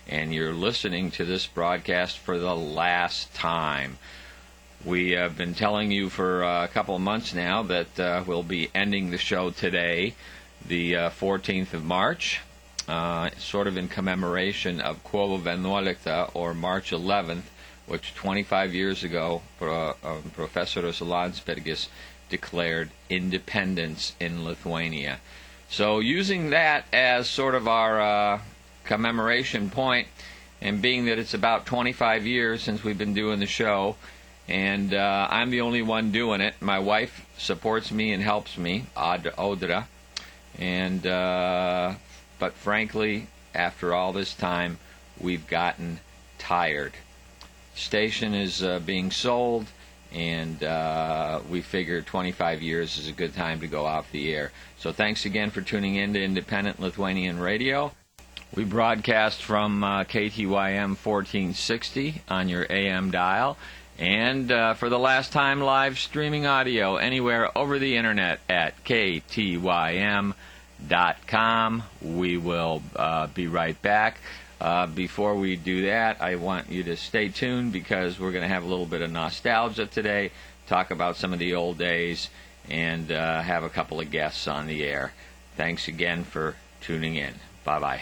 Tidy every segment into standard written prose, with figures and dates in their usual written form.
and you're listening to this broadcast for the last time. We have been telling you for a couple of months now that we'll be ending the show today, the 14th of March, sort of in commemoration of Quo Vienuolikta, or March 11th, which 25 years ago, Professorius Landsbergis declared independence in Lithuania. So using that as sort of our commemoration point, and being that it's about 25 years since we've been doing the show, and I'm the only one doing it. My wife supports me and helps me, Audra, and but frankly, after all this time, we've gotten tired. Station is being sold, and we figured 25 years is a good time to go off the air. So thanks again for tuning in to Independent Lithuanian Radio. We broadcast from KTYM 1460 on your AM dial, and for the last time, live streaming audio anywhere over the internet at ktym.com. We will be right back. Before we do that, I want you to stay tuned, because we're going to have a little bit of nostalgia today, talk about some of the old days, and have a couple of guests on the air. Thanks again for tuning in. Bye-bye.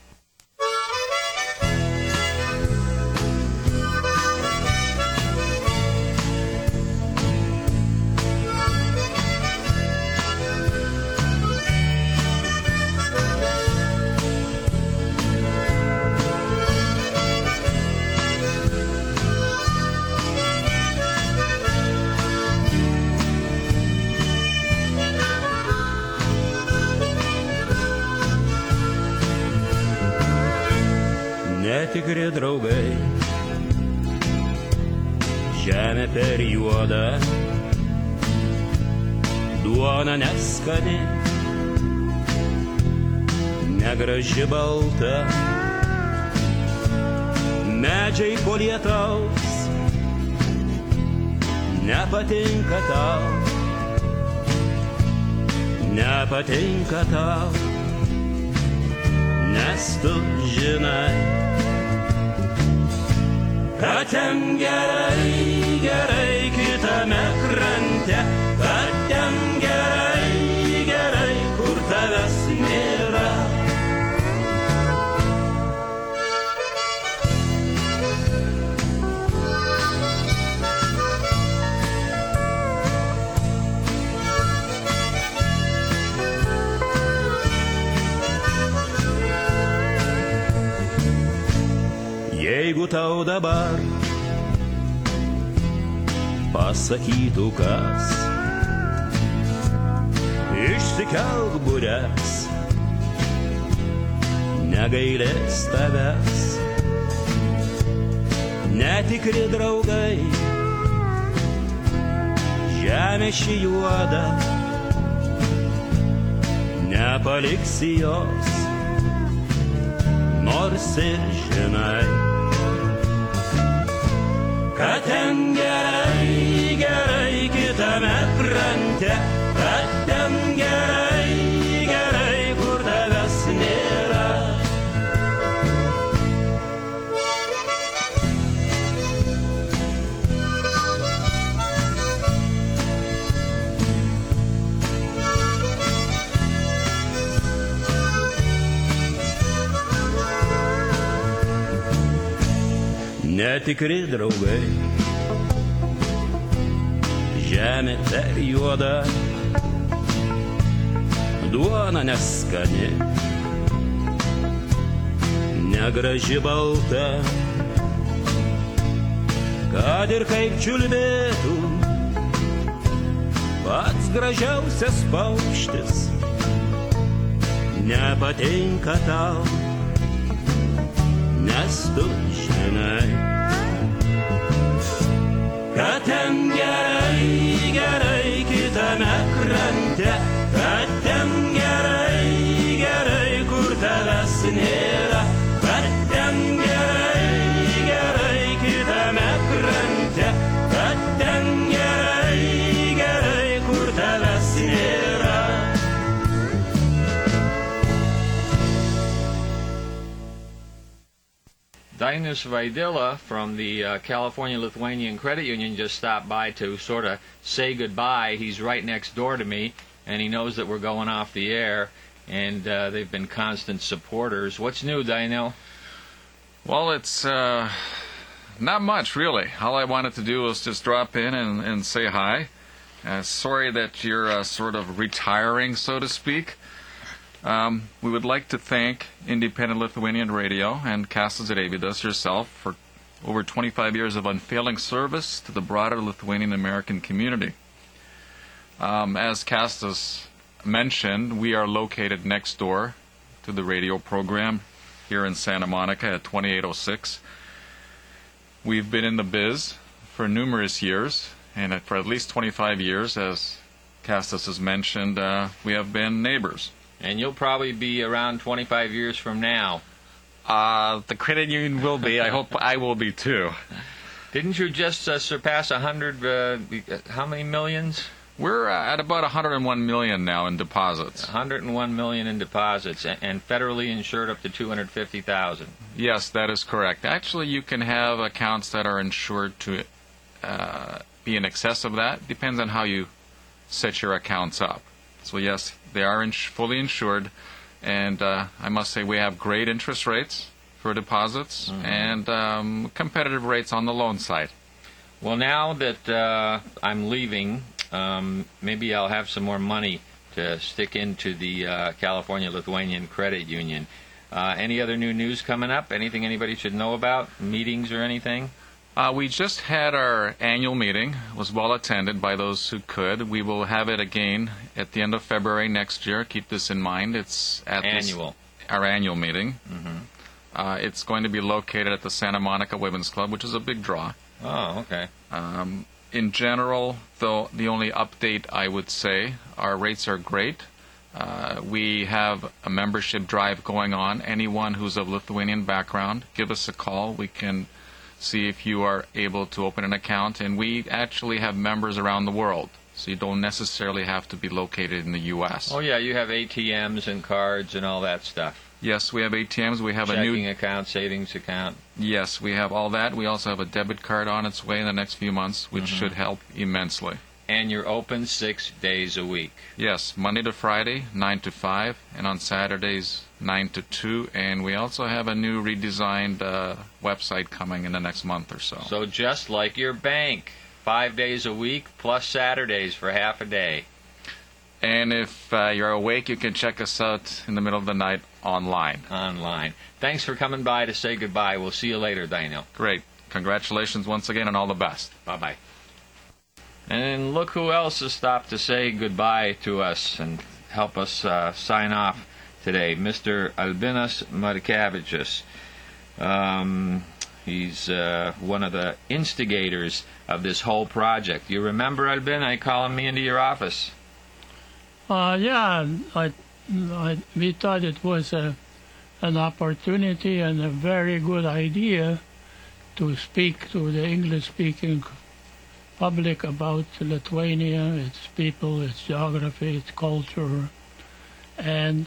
Netikri draugai, žemė per juodą, duona neskani, negraži balta, medžiai po lietaus, nepatinka tau, nes tu žinai, kad ten gerai, gerai kitame krante, kad ten gerai, gerai, kur tavęs nėra. Jeigu tau dabar pasakytų kas, išsikelk bures, negailės tavęs, netikri draugai, žemė ši juoda, nepaliksi jos, nors ir žinai, kad ten gerai, gerai kitame krante, kad ten gerai, gerai, kur tavęs nėra. Netikri draugai, žemė per juoda, duona neskani, negraži balta, kad ir kaip čiulbėtų pats gražiausias paukštis, nepatinka tau, nes tu žinai, kad ten gerai, gerai kitame krante, kad ten gerai, gerai, kur tavęs nėra, kad ten gerai, gerai kitame krante, kad ten gerai, gerai, kur tavęs nėra. 'Cause Dainius Vaidila from the California Lithuanian Credit Union just stopped by to sort of say goodbye. He's right next door to me, and he knows that we're going off the air, and they've been constant supporters. What's new, Dainil? Well, it's not much, really. All I wanted to do was just drop in and say hi. Sorry that you're sort of retiring, so to speak. We would like to thank Independent Lithuanian Radio and Kastas Reivydas yourself for over 25 years of unfailing service to the broader Lithuanian American community. As Kastas mentioned, we are located next door to the radio program here in Santa Monica at 2806. We've been in the biz for numerous years, and for at least 25 years, as Kastas has mentioned, we have been neighbors. And you'll probably be around 25 years from now. The credit union will be. I hope I will be too. Didn't you just surpass 100, how many millions? We're at about 101 million now in deposits. 101 million in deposits, and federally insured up to 250,000. Yes, that is correct. Actually, you can have accounts that are insured to be in excess of that. Depends on how you set your accounts up. So yes, they are fully insured, and I must say we have great interest rates for deposits and competitive rates on the loan side. Well, now that I'm leaving, maybe I'll have some more money to stick into the California Lithuanian Credit Union. Any other new news coming up? Anything anybody should know about? Meetings or anything? We just had our annual meeting. It was well attended by those who could. We will have it again at the end of February next year. Keep this in mind. It's at our annual meeting. It's going to be located at the Santa Monica Women's Club, which is a big draw. Oh, okay. In general, though, the only update I would say, our rates are great. We have a membership drive going on. Anyone who's of Lithuanian background, give us a call. We can see if you are able to open an account. And we actually have members around the world, so you don't necessarily have to be located in the U.S. Oh, yeah, you have ATMs and cards and all that stuff. Yes, we have ATMs. We have checking account, savings account. Yes, we have all that. We also have a debit card on its way in the next few months, which should help immensely. And you're open 6 days a week. Yes, Monday to Friday, 9 to 5, and on Saturdays, 9 to 2. And we also have a new redesigned website coming in the next month or so. So just like your bank, 5 days a week plus Saturdays for half a day. And if you're awake, you can check us out in the middle of the night online. Thanks for coming by to say goodbye. We'll see you later, Daniel. Great. Congratulations once again and all the best. Bye-bye. And look who else has stopped to say goodbye to us and help us sign off today. Mr. Albinas Markevičius. He's one of the instigators of this whole project. You remember, Albin, I calling me into your office? Yeah, we thought it was an opportunity and a very good idea to speak to the English-speaking public about Lithuania, its people, its geography, its culture, and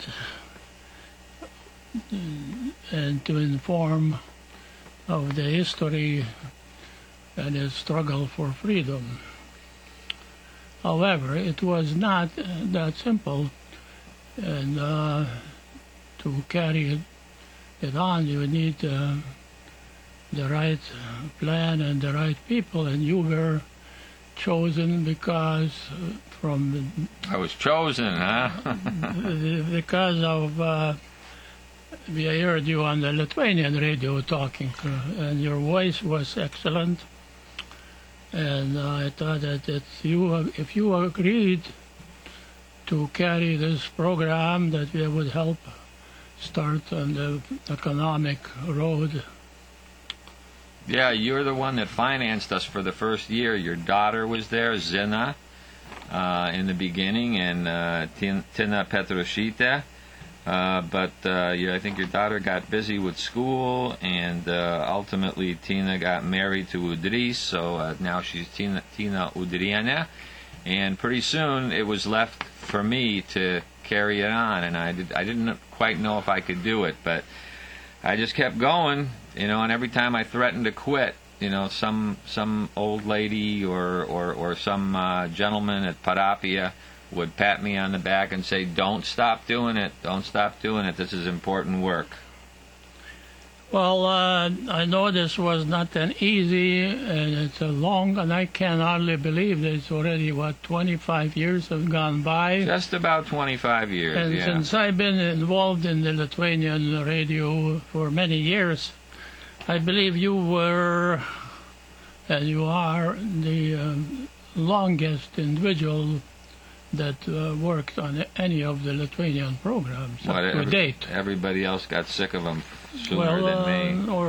to inform of the history and its struggle for freedom. However, it was not that simple, and to carry it on, you need the right plan and the right people, and you were chosen because I was chosen, huh? because of we heard you on the Lithuanian radio talking, and your voice was excellent. And I thought that if you agreed to carry this program, that we would help start on the economic road. Yeah, you're the one that financed us for the first year. Your daughter was there, Zina, in the beginning, and Tina Petroshita. But I think your daughter got busy with school, and ultimately Tina got married to Udrys, so now she's Tina Udriana. And pretty soon it was left for me to carry it on, and I didn't quite know if I could do it, but I just kept going. and every time I threatened to quit, some old lady or some gentleman at Parapia would pat me on the back and say, "Don't stop doing it. Don't stop doing it. This is important work." Well, I know this was not an easy, and it's a long, and I can hardly believe that it's already, 25 years have gone by. Just about 25 years, And yeah. since I've been involved in the Lithuanian radio for many years, I believe you were, and you are, the longest individual that worked on any of the Lithuanian programs up to date. Everybody else got sick of them sooner than me.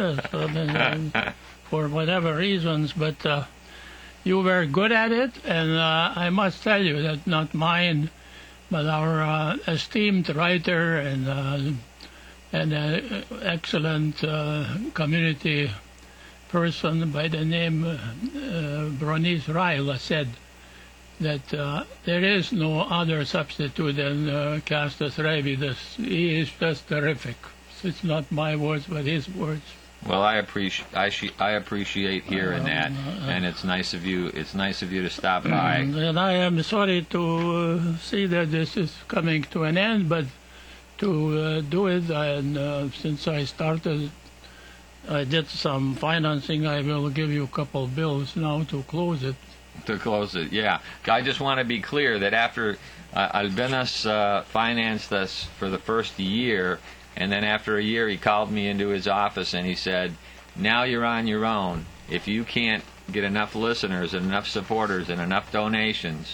For whatever reasons, but you were good at it, and I must tell you that not mine, but our esteemed writer and excellent community person by the name Bronis Raila said that there is no other substitute than Kęstas Rimvydas. He is just terrific. It's not my words, but his words. Well, I appreciate hearing that, and it's nice of you. It's nice of you to stop by. And I am sorry to see that this is coming to an end, but to do it, and since I started, I did some financing. I will give you a couple bills now to close it. To close it, yeah. I just want to be clear that after Albinas financed us for the first year, and then after a year he called me into his office and he said, "Now you're on your own. If you can't get enough listeners and enough supporters and enough donations,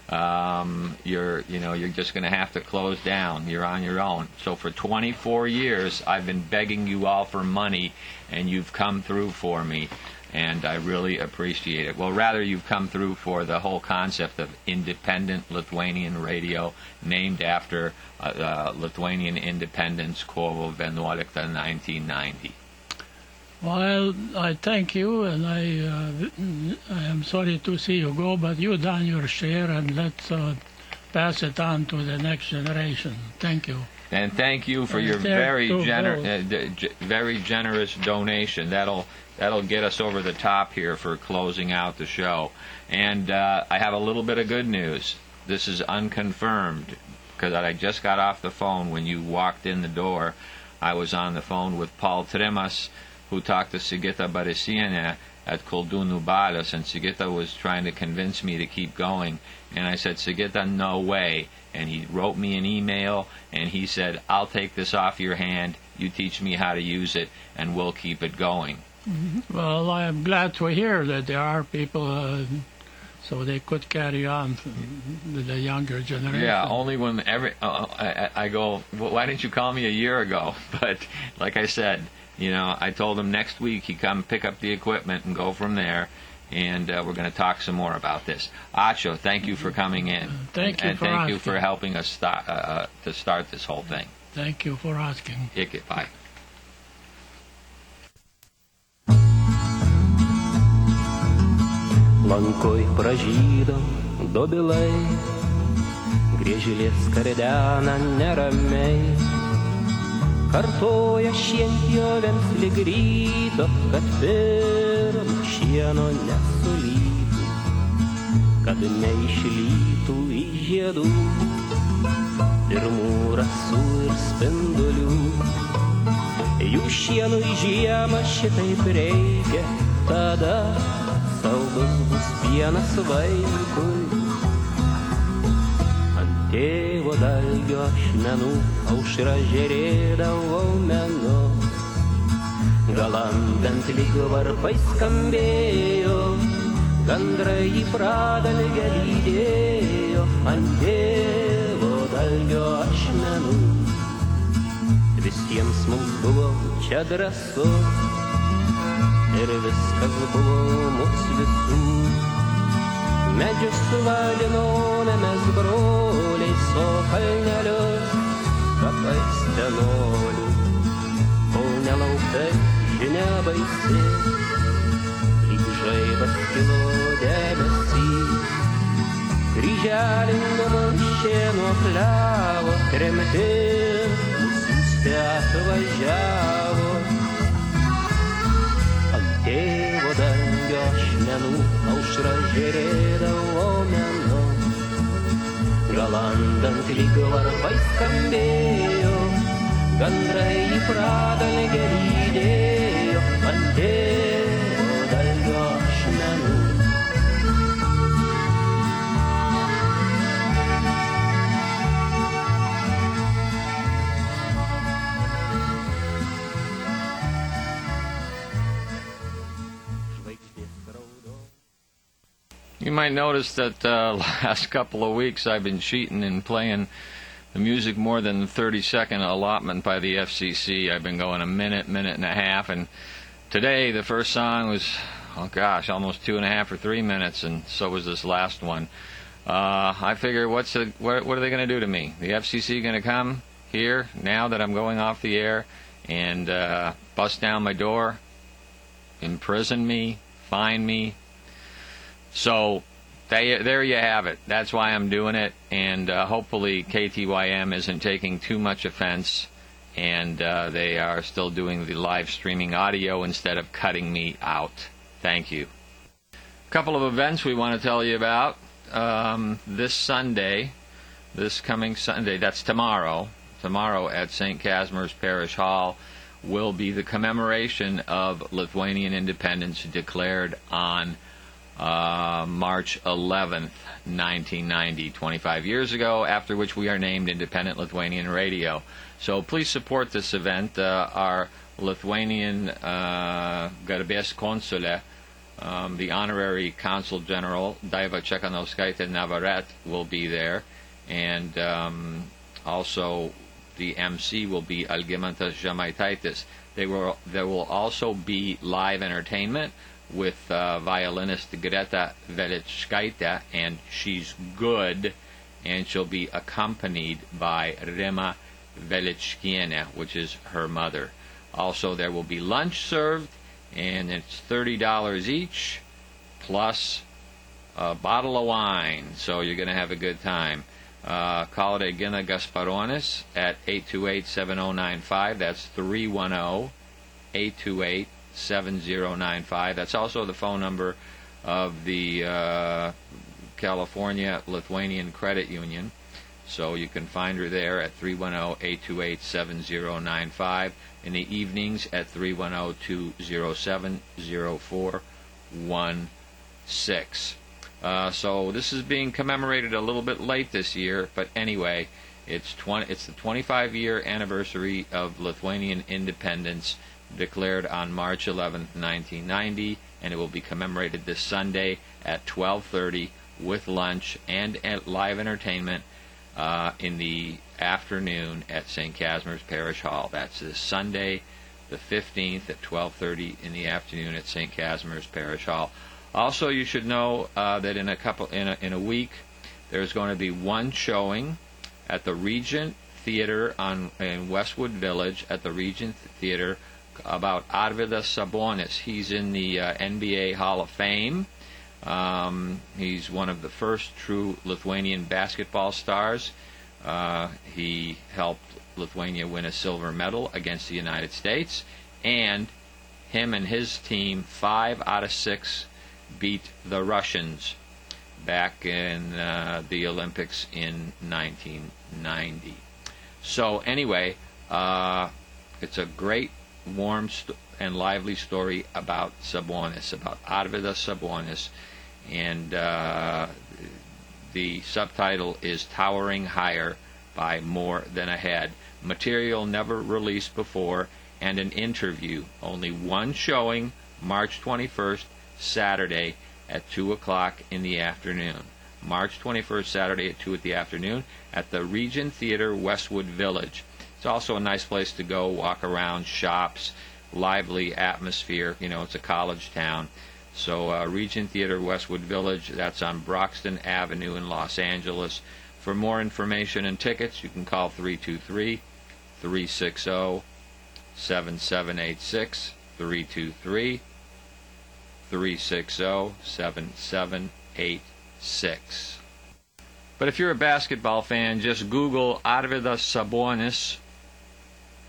you're just going to have to close down. You're on your own." So for 24 years I've been begging you all for money, and you've come through for me. And I really appreciate it. Well, rather, you've come through for the whole concept of independent Lithuanian radio, named after Lithuanian independence, Kovo 11, 1990. Well, I thank you, and I am sorry to see you go, but you've done your share, and let's pass it on to the next generation. Thank you. And thank you for your very generous donation. That'll get us over the top here for closing out the show. And I have a little bit of good news. This is unconfirmed, because I just got off the phone when you walked in the door. I was on the phone with Paul Trimas, who talked to Sigita Barisienė at Koldūnų Balius, and Sigita was trying to convince me to keep going. And I said, "Sigita, no way." And he wrote me an email, and he said, "I'll take this off your hand. You teach me how to use it, and we'll keep it going." Well, I am glad to hear that there are people so they could carry on with the younger generation. Yeah, only when I go, "Well, why didn't you call me a year ago?" But like I said, I told him next week he'd come pick up the equipment and go from there. And we're going to talk some more about this. Acho, thank you for coming in. Thank you and for thank asking. you for helping us to start this whole thing. Thank you for asking. Iki, bye. Lankoj pražydo dobilai, griežlės kardena neramiai, kartoja šienpjovėms lyg ryto, kad pirm šieno nesulytų, kad neišlytų į žiedų pirmų rasų ir spindulių. Jų šienų į žiemą šitaip reikia, tada saldus bus pienas vaikui. Ant tėvo dalgio ašmenų aušra žėrėdavo menos, galandant lyg varpai skambėjo, gandrai į pradalgę lydėjo. Ant tėvo dalgio ašmenų visiems mums buvo čia drąsu, ir viskas buvo mūsų visų. Medžius vadinome mes broliais, o kalnelius kapais tenolių, kol nelauktai žinia baisi, lyg žaibas kilo debesys. Kryželį numušė nuo klevo, tremtis mūsų atvažiavo. akmenų aušra žėrėdavo menu. Galandant lyg varpai skambėjo, gandrai į pradalgę lydėjo ant tėvo dalgio ašmenų. You might notice that last couple of weeks I've been cheating and playing the music more than the 30-second allotment by the FCC. I've been going a minute and a half, and today the first song was, oh gosh, almost 2.5 or 3 minutes, and so was this last one. I figure, what are they going to do to me? The FCC going to come here now that I'm going off the air and bust down my door, imprison me, fine me? So there you have it. That's why I'm doing it, and hopefully KTYM isn't taking too much offense, and they are still doing the live streaming audio instead of cutting me out. Thank you. A couple of events we want to tell you about. This coming Sunday, that's tomorrow at St. Casimir's Parish Hall, will be the commemoration of Lithuanian independence declared on March 11th, 1990, 25 years ago, after which we are named Independent Lithuanian Radio. So please support this event. Our Lithuanian Garbės Konsulė, the Honorary Consul General, Daiva Čekanauskaitė Navaret, will be there, and also the MC will be Algimantas Žemaitaitis. There will also be live entertainment with violinist Greta Veličkaitė, and she's good, and she'll be accompanied by Rima Veličkienė, which is her mother. Also, there will be lunch served, and it's $30 each, plus a bottle of wine, so you're going to have a good time. Call it Gina Gasparonis at 828-7095. That's 310-828-7095. That's also the phone number of the California Lithuanian Credit Union. So you can find her there at 310-828-7095. In the evenings at 310-207-0416. So this is being commemorated a little bit late this year, but anyway, it's the 25-year anniversary of Lithuanian independence, declared on March 11th, 1990, and it will be commemorated this Sunday at 12:30 with lunch and live entertainment in the afternoon at St. Casimir's Parish Hall. That's this Sunday, the 15th, at 12:30 in the afternoon at St. Casimir's Parish Hall. Also, you should know that in a week there's going to be one showing at the Regent Theater in Westwood Village, at the Regent Theater, about Arvydas Sabonis. He's in the NBA Hall of Fame. He's one of the first true Lithuanian basketball stars. He helped Lithuania win a silver medal against the United States, and him and his team, 5 out of 6, beat the Russians back in the Olympics in 1990. So anyway, it's a great, warm and lively story about Sabonis, about Arvydas Sabonis, and the subtitle is Towering Higher by More Than a Head. Material never released before, and an interview. Only one showing, March 21st, Saturday at 2 o'clock in the afternoon. March 21st, Saturday at 2 in the afternoon at the Regent Theater, Westwood Village. It's also a nice place to go, walk around, shops, lively atmosphere. You know, it's a college town. So Regent Theater, Westwood Village, that's on Broxton Avenue in Los Angeles. For more information and tickets, you can call 323-360-7786, 323-360-7786. But if you're a basketball fan, just Google Arvydas Sabonis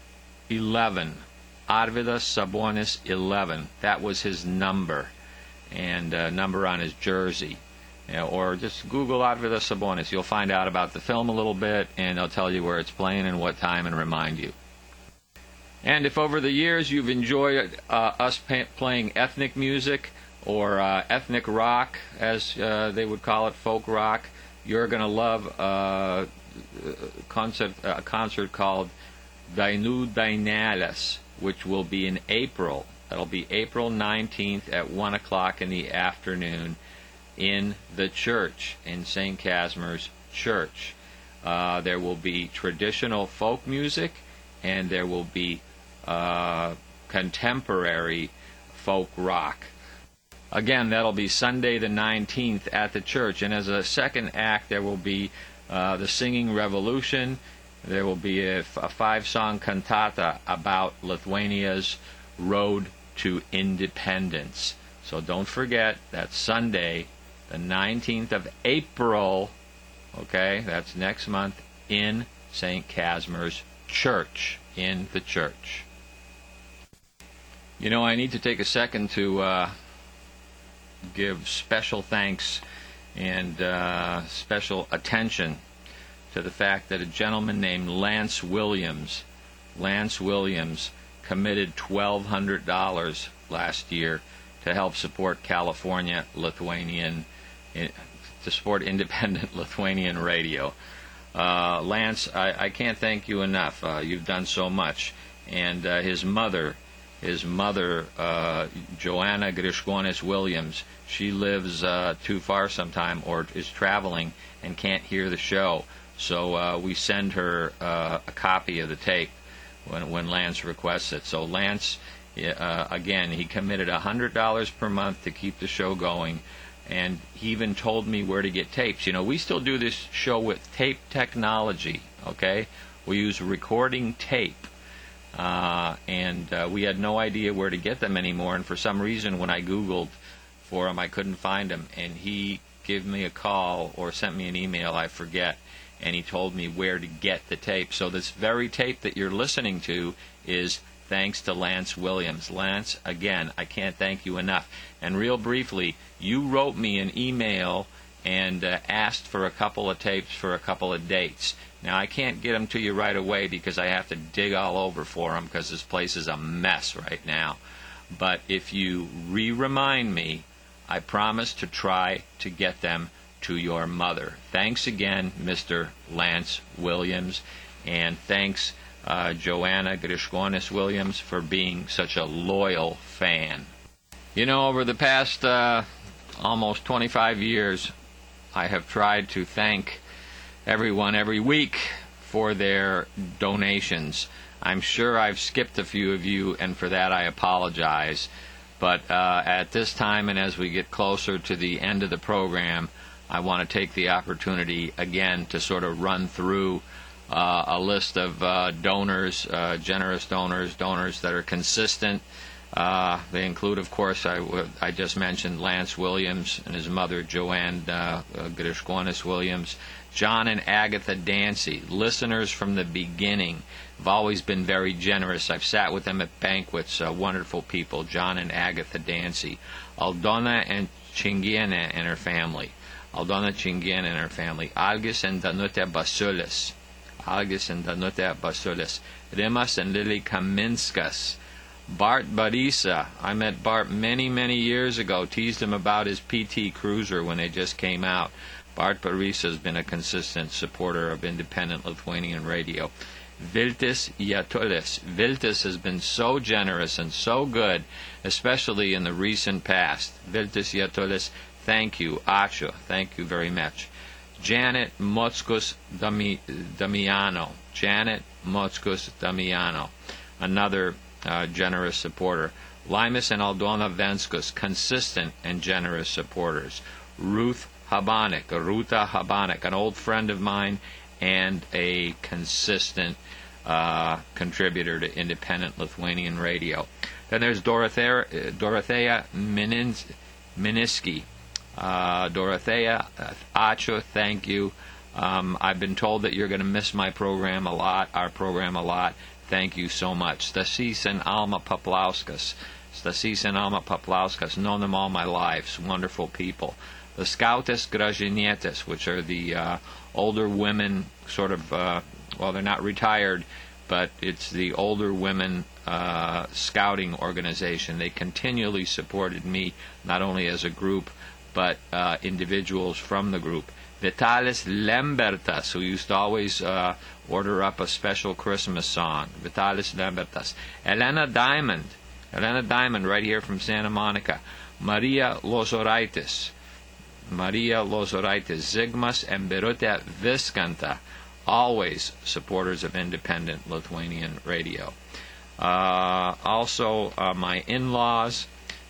11. Arvydas Sabonis 11. That was his number. and number on his jersey. Or just Google Arvydas Sabonis. You'll find out about the film a little bit, and they'll tell you where it's playing and what time and remind you. And if over the years you've enjoyed us playing ethnic music or ethnic rock, as they would call it, folk rock, you're going to love a concert called Dainu Dainelės, which will be in April. That'll be April 19th at 1 o'clock in the afternoon in the church, in St. Casimir's Church. There will be traditional folk music, and there will be contemporary folk rock. Again, that'll be Sunday the 19th at the church. And as a second act, there will be the Singing Revolution. There will be a 5-song cantata about Lithuania's road to independence. So don't forget, that's Sunday, the 19th of April, okay, that's next month, in St. Casimir's Church, in the church. I need to take a second to give special thanks and special attention to the fact that a gentleman named Lance Williams committed $1,200 last year to help support to support independent Lithuanian radio. Lance, I can't thank you enough. You've done so much. And his mother, Joanna Griškonis Williams, she lives too far sometime or is traveling and can't hear the show. So we send her a copy of the tape when Lance requests it. So Lance, again, he committed $100 per month to keep the show going. And he even told me where to get tapes. We still do this show with tape technology, okay? We use recording tape. And we had no idea where to get them anymore. And for some reason, when I Googled for them, I couldn't find them. And he gave me a call or sent me an email, I forget. And he told me where to get the tape. So this very tape that you're listening to is thanks to Lance Williams. Lance, again, I can't thank you enough. And real briefly, you wrote me an email and asked for a couple of tapes for a couple of dates. Now, I can't get them to you right away because I have to dig all over for them because this place is a mess right now. But if you remind me, I promise to try to get them to your mother. Thanks again, Mr. Lance Williams, and thanks Joanna Griškonis Williams for being such a loyal fan. Over the past almost 25 years, I have tried to thank everyone every week for their donations. I'm sure I've skipped a few of you, and for that I apologize. But at this time, and as we get closer to the end of the program, I want to take the opportunity again to sort of run through a list of donors, generous donors that are consistent. They include, of course, I just mentioned Lance Williams and his mother, Joanne Griškonis Williams, John and Agatha Dancy, listeners from the beginning, have always been very generous. I've sat with them at banquets, wonderful people, John and Agatha Dancy, Aldona and Chingiene and her family, Algis and Danutė Basiulis, Rimas and Lily Kaminskas, Bart Barisa. I met Bart many, many years ago, teased him about his PT Cruiser when they just came out. Bart Barisa has been a consistent supporter of independent Lithuanian radio. Viltis Jatulis. Viltis has been so generous and so good, especially in the recent past. Viltis Jatulis, thank you. Ačiū. Thank you very much. Janet Mockus Damiano. Janet Mockus Damiano, another generous supporter. Limas and Aldona Venskus, consistent and generous supporters. Ruta Habanek, an old friend of mine and a consistent contributor to independent Lithuanian radio. Then there's Dorothea Miniski. Dorothea, ačiū, thank you. I've been told that you're going to miss my program a lot, our program a lot. Thank you so much. Stasys and Alma Paplauskas, Stasys and Alma Paplauskas, known them all my life. Wonderful people. The Scoutas Gražinietes, which are the older women, sort of, well, they're not retired, but it's the older women scouting organization. They continually supported me, not only as a group, but individuals from the group. Vitalis Lembertas, who used to always order up a special Christmas song. Vitalis Lembertas. Elena Diamond right here from Santa Monica. Maria Lozoraitis, Zigmas and Birutė Viskanta, always supporters of independent Lithuanian radio. Also, my in-laws.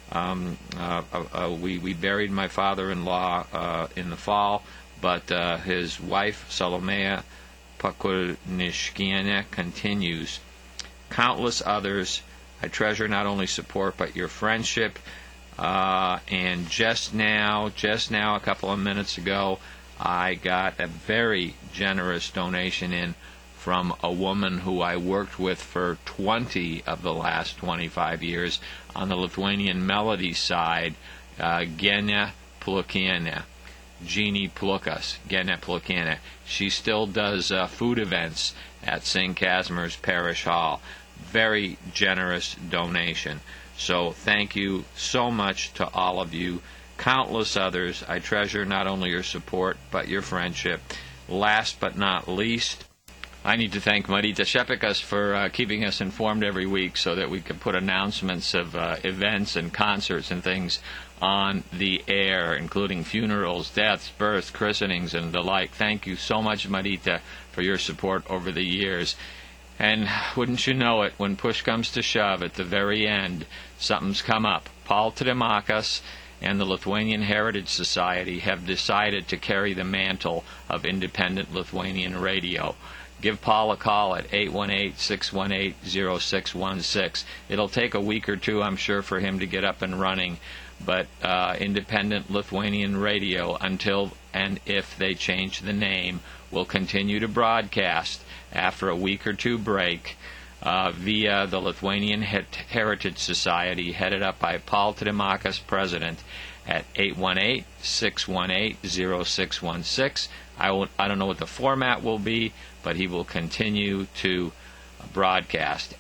We buried my father-in-law in the fall, but his wife, Salomea Pakulnishkiene, continues. Countless others. I treasure not only support, but your friendship. And just now, a couple of minutes ago, I got a very generous donation in from a woman who I worked with for 20 of the last 25 years on the Lithuanian melody side, Genia Plukienė. Jeannie Plukas, Genia Plukienė. She still does food events at St. Casimir's Parish Hall. Very generous donation. So thank you so much to all of you. Countless others. I treasure not only your support, but your friendship. Last but not least, I need to thank Marita Šepekas for keeping us informed every week so that we can put announcements of events and concerts and things on the air, including funerals, deaths, births, christenings, and the like. Thank you so much, Marita, for your support over the years. And wouldn't you know it, when push comes to shove at the very end, something's come up. Paul Trimakas and the Lithuanian Heritage Society have decided to carry the mantle of independent Lithuanian radio. Give Paul a call at 818-618-0616. It'll take a week or two, I'm sure, for him to get up and running, but independent Lithuanian radio, until and if they change the name, will continue to broadcast after a week or two break via the Lithuanian Heritage Society, headed up by Paul Trimakas, president, at 818-618-0616. I don't know what the format will be, but he will continue to broadcast.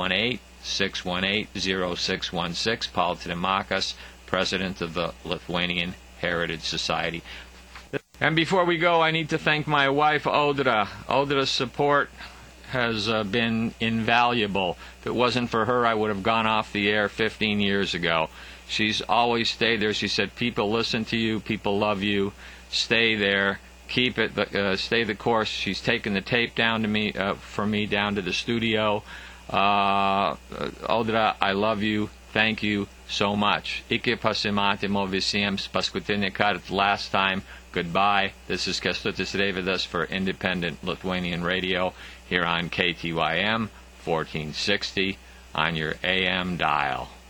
818-618-0616. Paul Trimakas, president of the Lithuanian Heritage Society. And before we go, I need to thank my wife, Audra. Audra's support has been invaluable. If it wasn't for her, I would have gone off the air 15 years ago. She's always stayed there. She said, people listen to you, people love you, stay there, keep it, stay the course. She's taken the tape down to me, for me, down to the studio. Audra, I love you. Thank you so much. Iki pasimatymo visiems, paskutinį kartą, last time. Goodbye. This is Kęstutis Reivydas for Independent Lithuanian Radio here on KTYM 1460 on your AM dial.